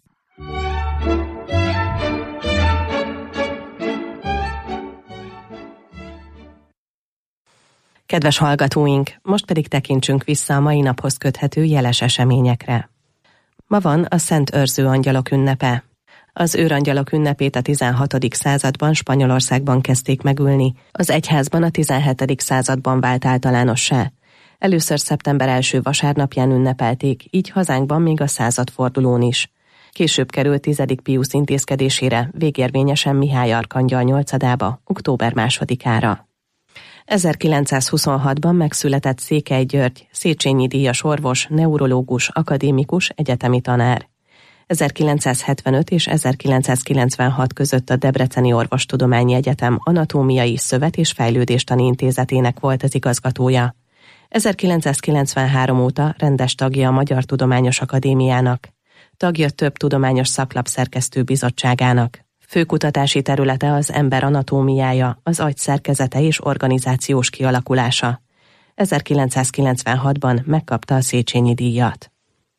Kedves hallgatóink, most pedig tekintsünk vissza a mai naphoz köthető jeles eseményekre. Ma van a Szent Őrző Angyalok ünnepe. Az őrangyalok ünnepét a tizenhatodik században Spanyolországban kezdték megülni, az egyházban a tizenhetedik században vált általánossá. Először szeptember első vasárnapján ünnepelték, így hazánkban még a századfordulón is. Később került tizedik Piusz intézkedésére, végérvényesen Mihály arkangyal nyolcadába, október másodikára. ezerkilencszázhuszonhatban megszületett Székely György, Széchenyi díjas orvos, neurológus, akadémikus, egyetemi tanár. ezerkilencszázhetvenöt és ezerkilencszázkilencvenhat között a Debreceni Orvostudományi Egyetem Anatómiai Szövet- és Fejlődéstani Intézetének volt az igazgatója. ezerkilencszázkilencvenhárom óta rendes tagja a Magyar Tudományos Akadémiának. Tagja több tudományos szaklap szerkesztő bizottságának. Főkutatási területe az ember anatómiája, az agy szerkezete és organizációs kialakulása. ezerkilencszázkilencvenhatban megkapta a Széchenyi díjat.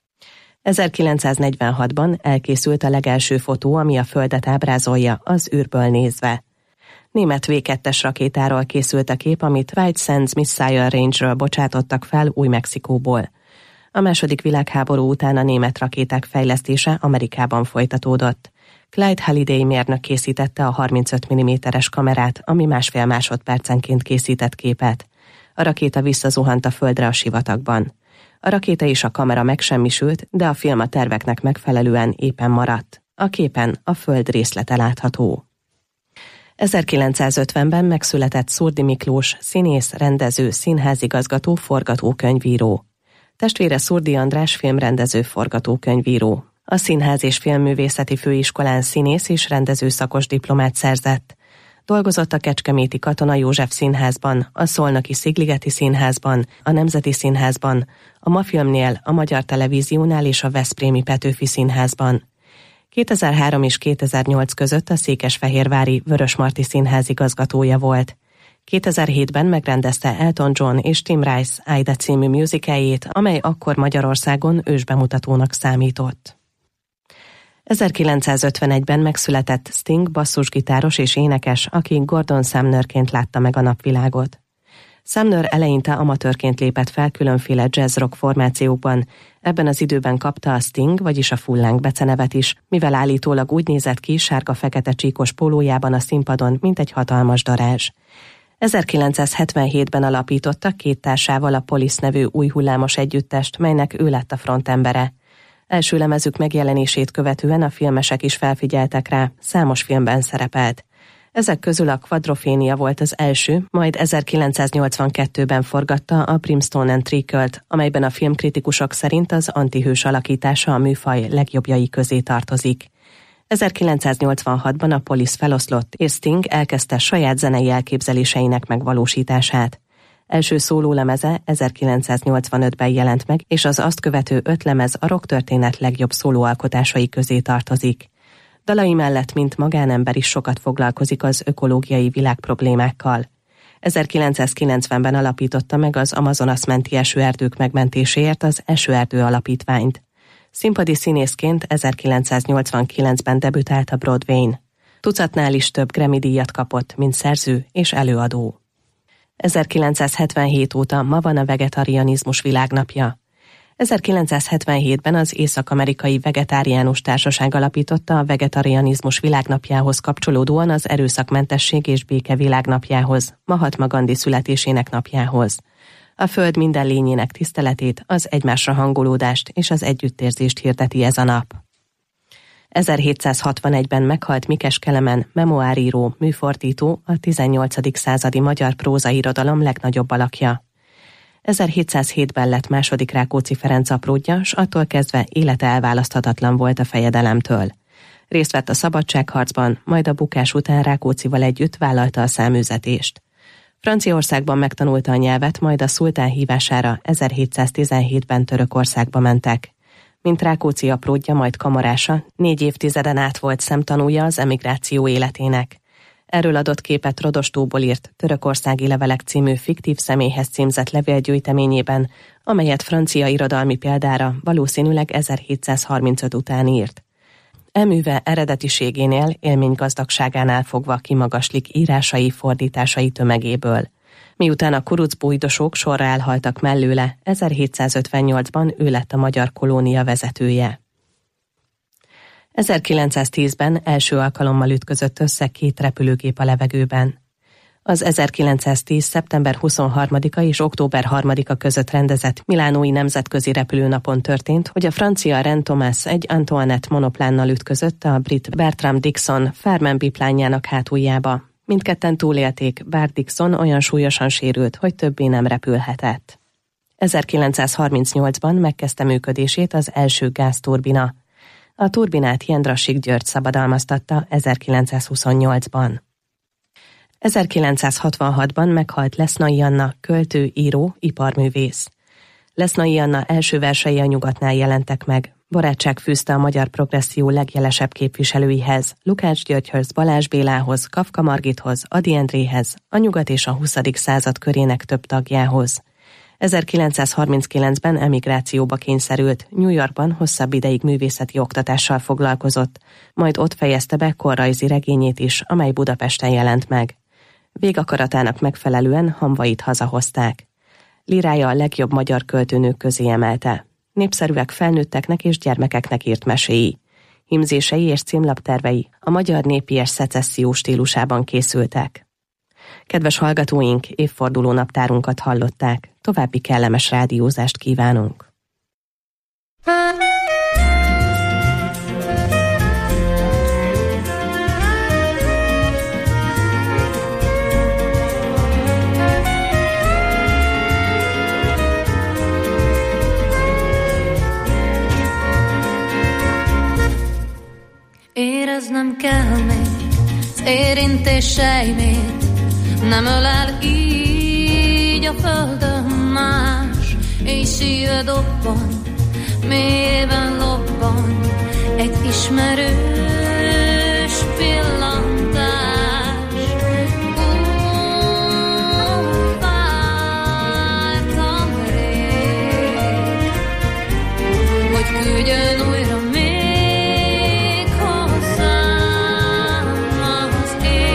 ezerkilencszáznegyvenhatban elkészült a legelső fotó, ami a Földet ábrázolja, az űrből nézve. Német vé kettes rakétáról készült a kép, amit White Sands Missile Range-ről bocsátottak fel Új-Mexikóból. A második világháború után a német rakéták fejlesztése Amerikában folytatódott. Clyde Halliday mérnök készítette a harmincöt milliméteres kamerát, ami másfél másodpercenként készített képet. A rakéta visszazuhant a földre a sivatagban. A rakéta és a kamera megsemmisült, de a film a terveknek megfelelően éppen maradt. A képen a föld részlete látható. ezerkilencszázötvenben megszületett Szurdi Miklós, színész, rendező, színházigazgató, forgatókönyvíró. Testvére Szurdi András filmrendező, forgatókönyvíró. A Színház és Filmművészeti Főiskolán színész és rendező szakos diplomát szerzett. Dolgozott a Kecskeméti Katona József Színházban, a Szolnoki Szigligeti Színházban, a Nemzeti Színházban, a Mafilmnél, a Magyar Televíziónál és a Veszprémi Petőfi Színházban. kétezer-három és kétezer-nyolc között a székesfehérvári Vörösmarty Színház igazgatója volt. kétezer-hétben megrendezte Elton John és Tim Rice Aida című musicaljét, amely akkor Magyarországon ősbemutatónak számított. ezerkilencszázötvenegyben megszületett Sting basszusgitáros és énekes, aki Gordon Sumnerként látta meg a napvilágot. Sumner eleinte amatőrként lépett fel különféle jazz-rock formációkban, ebben az időben kapta a Sting, vagyis a Full-length becenevet is, mivel állítólag úgy nézett ki sárga-fekete csíkos pólójában a színpadon, mint egy hatalmas darázs. ezerkilencszázhetvenhétben alapította két társával a Police nevű új hullámos együttest, melynek ő lett a frontembere. Első lemezük megjelenését követően a filmesek is felfigyeltek rá, számos filmben szerepelt. Ezek közül a Quadrophenia volt az első, majd ezerkilencszáznyolcvankettőben forgatta a Brimstone and Treacle-t, amelyben a filmkritikusok szerint az antihős alakítása a műfaj legjobbjai közé tartozik. ezerkilencszáznyolcvanhatban a Police feloszlott, és Sting elkezdte saját zenei elképzeléseinek megvalósítását. Első szólólemeze ezerkilencszáznyolcvanötben jelent meg, és az azt követő öt lemez a rocktörténet legjobb szólóalkotásai közé tartozik. Dalai mellett, mint magánember is sokat foglalkozik az ökológiai világproblémákkal. ezerkilencszázkilencvenben alapította meg az Amazonas menti esőerdők megmentéséért az Esőerdő Alapítványt. Színpadi színészként ezerkilencszáznyolcvankilencben debütált a Broadwayn. Tucatnál is több Grammy-díjat kapott, mint szerző és előadó. ezerkilencszázhetvenhét óta ma van a vegetarianizmus világnapja. ezerkilencszázhetvenhétben az Észak-amerikai Vegetáriánus Társaság alapította a vegetarianizmus világnapjához kapcsolódóan az erőszakmentesség és béke világnapjához, Mahatma Gandhi születésének napjához. A Föld minden lényének tiszteletét, az egymásra hangolódást és az együttérzést hirdeti ez a nap. ezerhétszázhatvanegyben meghalt Mikes Kelemen, memoáríró, műfordító, a tizennyolcadik századi magyar prózairodalom legnagyobb alakja. ezerhétszázhétben lett második Rákóczi Ferenc apródja, s attól kezdve élete elválaszthatatlan volt a fejedelemtől. Részt vett a szabadságharcban, majd a bukás után Rákóczival együtt vállalta a száműzetést. Franciaországban megtanulta a nyelvet, majd a szultán hívására ezerhétszáztizenhétben Törökországba mentek. Mint Rákóczi apródja, majd kamarása, négy évtizeden át volt szemtanúja az emigráció életének. Erről adott képet Rodostóból írt Törökországi levelek című fiktív személyhez címzett levélgyűjteményében amelyet francia irodalmi példára valószínűleg ezerhétszázharmincöt után írt. Eműve eredetiségénél, élménygazdagságánál fogva kimagaslik írásai, fordításai tömegéből. Miután a kurucbújdosók sorra elhaltak mellőle, ezerhétszázötvennyolcban ő lett a magyar kolónia vezetője. ezerkilencszáztízben első alkalommal ütközött össze két repülőgép a levegőben. Az ezerkilencszáztíz. szeptember huszonharmadika és október harmadika között rendezett milánói nemzetközi repülőnapon történt, hogy a francia Ren Thomas egy Antoinette monoplánnal ütközött a brit Bertram Dixon Farman biplánjának hátuljába. Mindketten túlélték, bár Dixon olyan súlyosan sérült, hogy többé nem repülhetett. ezerkilencszázharmincnyolcban megkezdte működését az első gázturbina. A turbinát Jendrassik György szabadalmaztatta ezerkilencszázhuszonnyolcban. ezerkilencszázhatvanhatban meghalt Lesznai Anna, költő, író, iparművész. Lesznai Anna első versei a Nyugatnál jelentek meg. Barátság fűzte a magyar progresszió legjelesebb képviselőihez, Lukács Györgyhöz, Balázs Bélához, Kafka Margithoz, Ady Endréhez, a Nyugat és a huszadik század körének több tagjához. ezerkilencszázharminckilencben emigrációba kényszerült, New Yorkban hosszabb ideig művészeti oktatással foglalkozott, majd ott fejezte be korrajzi regényét is, amely Budapesten jelent meg. Végakaratának megfelelően Hamvait hazahozták. Lírája a legjobb magyar költőnők közé emelte. Népszerűek felnőtteknek és gyermekeknek írt meséi. Hímzései és címlaptervei a magyar népies szecesszió stílusában készültek. Kedves hallgatóink, évforduló naptárunkat hallották. További kellemes rádiózást kívánunk. Éreznem kell még az érintéseimét, nem ölel így a földön más, és szíve dobban, mélyében lobban egy ismerős pillantás. Úgy vártam rég, hogy küldjön újra még hozzám az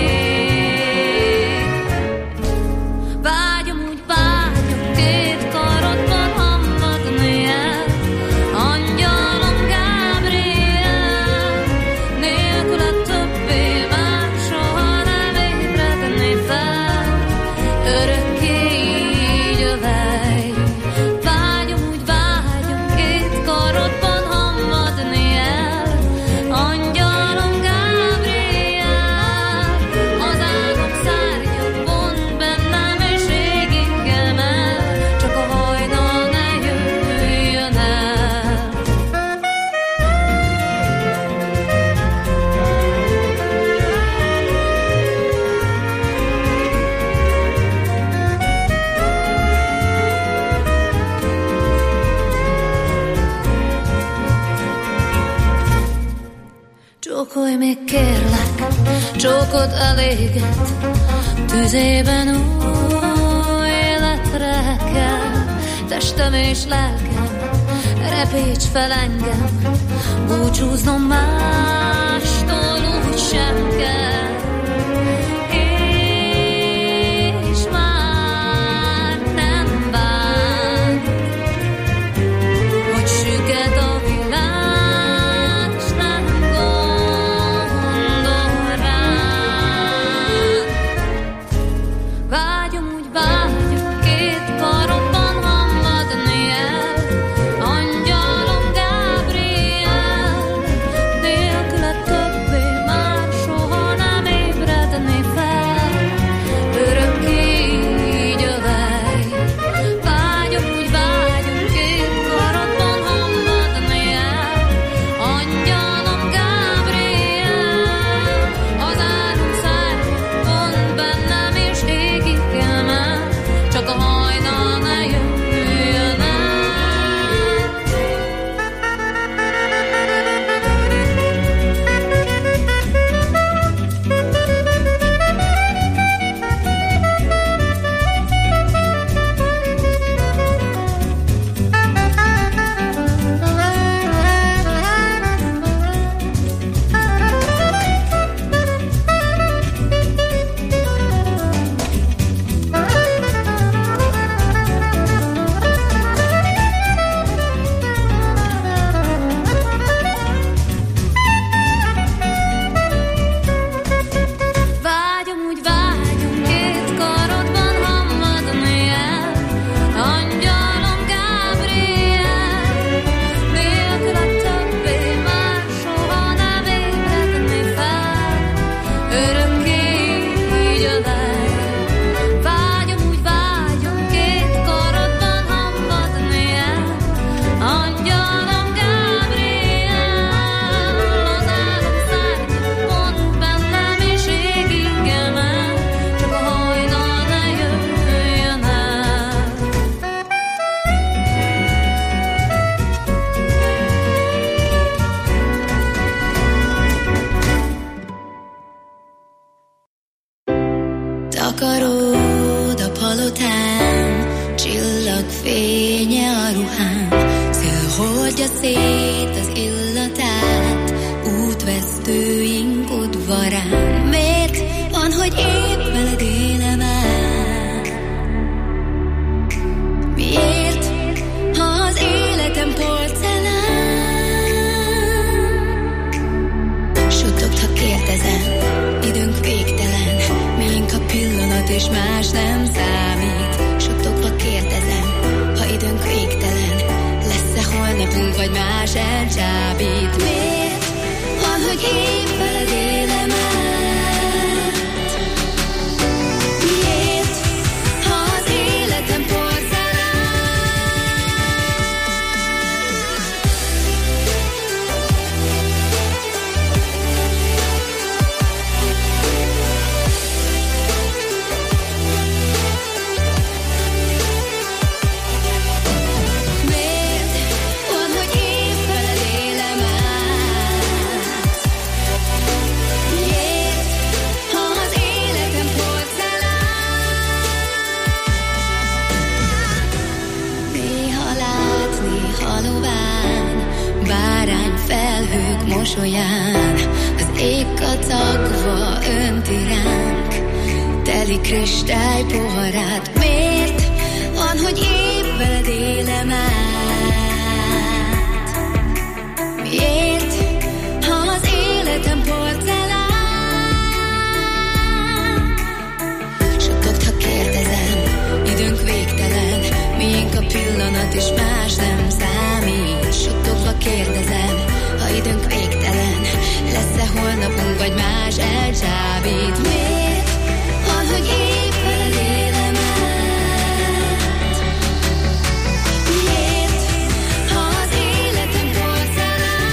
ég. Vágyom, úgy vágyom, két karodban hamvadni el, angyalom Gábriel, nélküle többé már soha nem ébredni fel, örökké így övelj. Vágyom, úgy vágyom, két karodban hamvadni el, angyalom Gábriel, az álmok szárnya pont bennem és végig emel, csak a hajnal ne jöjjön el. Csókolj még kérlek, csókod eléget, tüzében új életre kell. Testem és lelkem, repíts fel engem, búcsúznom mástól úgy sem kell. És már nem bánt, hogy süket a világ, s nem gondol rám. Vágyom, úgy vágyom, két karomban hamvadni el, angyalom Gábriel, nélküle többé már soha nem szét az illatát útvesztőink udvarán. Miért van, hogy épp veled élem át? Miért, ha az életem porcelán? Suttogd, ha kérdezem, időnk végtelen, miénk a pillanat és más nem számít. Suttogva kérdezem, ha időnk végtelen, lesz-e holnapunk vagy más elcsábít? Miért van, hogy épp veled élem át? Miért, ha az életem porcelán? Felhők mosolyán az ég kacagva önti ránk teli kristály poharát. Miért van, hogy épp veled élem át? Miért, ha az életem porcelán? Suttogd, ha kérdezem, időnk végtelen, miénk a pillanat és más nem számít. Suttogva kérdezem, ha időnk végtelen, lesz-e holnapunk vagy más elcsábít? Miért van, hogy épp veled élem át? Miért, ha az életem porcelán?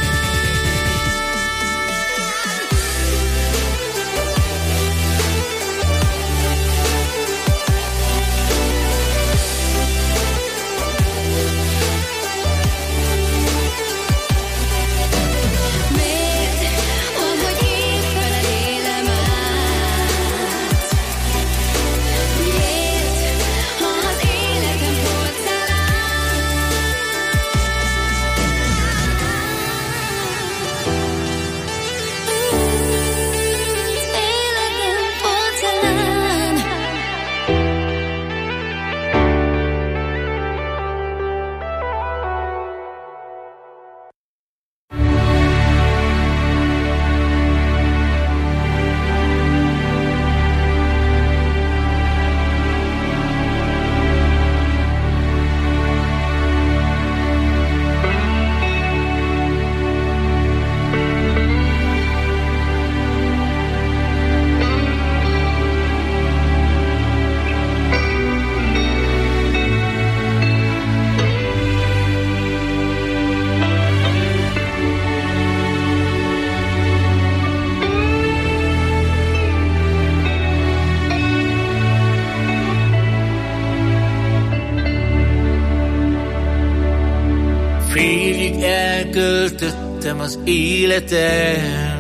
Félig elköltöttem az életem,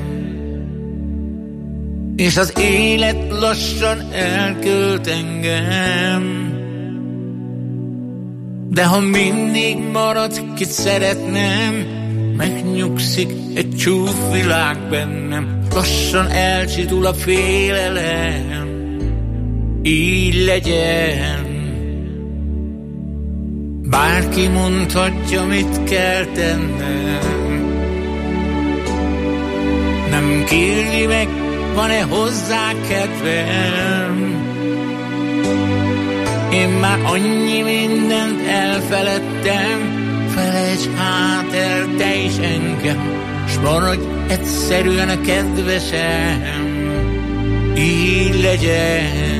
és az élet lassan elkölt engem. De ha mindig marad, kit szeretnem, megnyugszik egy csúfvilág bennem. Lassan elcsitul a félelem, így legyen. Bárki mondhatja, mit kell tennem, nem kérdi meg, van-e hozzá kedvem. Én már annyi mindent elfeledtem, felejts hát el te is engem, s maradj egyszerűen a kedvesem, így legyen.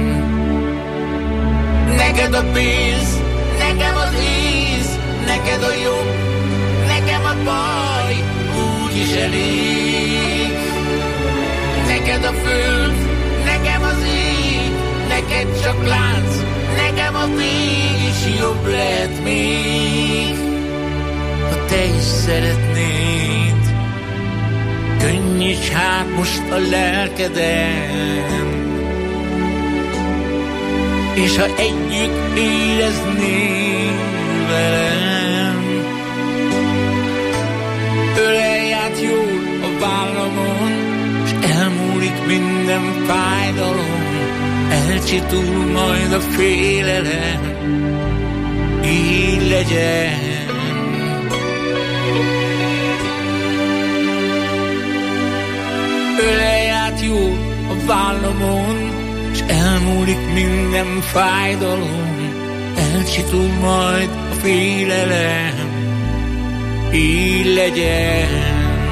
Neked a pénz, nekem az íz, neked a jó, nekem a baj, úgyis elég. Neked a föld, nekem az ég, neked csak lánc, nekem a vég is jobb lehet még. Ha te is szeretnéd, könnyíts hát most a lelkeden, és ha együtt éreznél velem, minden fájdalom, elcsitul majd a félelem, így legyen. Ölelj át jó a vállamon, s elmúlik minden fájdalom, elcsitul majd a félelem, így legyen.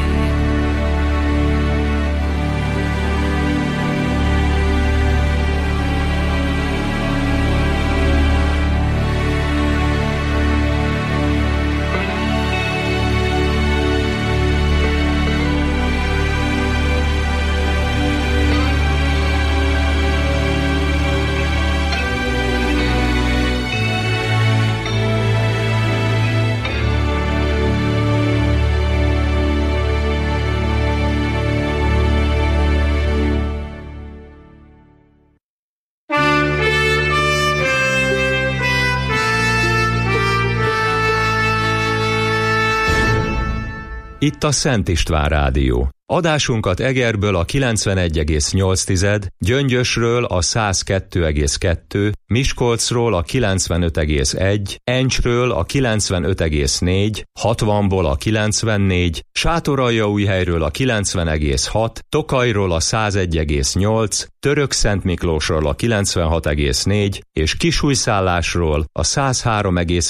Itt a Szent István Rádió. Adásunkat Egerből a kilencvenegy egész nyolc, Gyöngyösről a száz kettő egész kettő, Miskolcról a kilencvenöt egész egy, Encsről a kilencvenöt egész négy, hatvanból a kilencvennégy, Sátoraljaújhelyről a kilencven egész hat, Tokajról a száz egy egész nyolc, Törökszentmiklósról a kilencvenhat egész négy és Kisújszállásról a száz három egész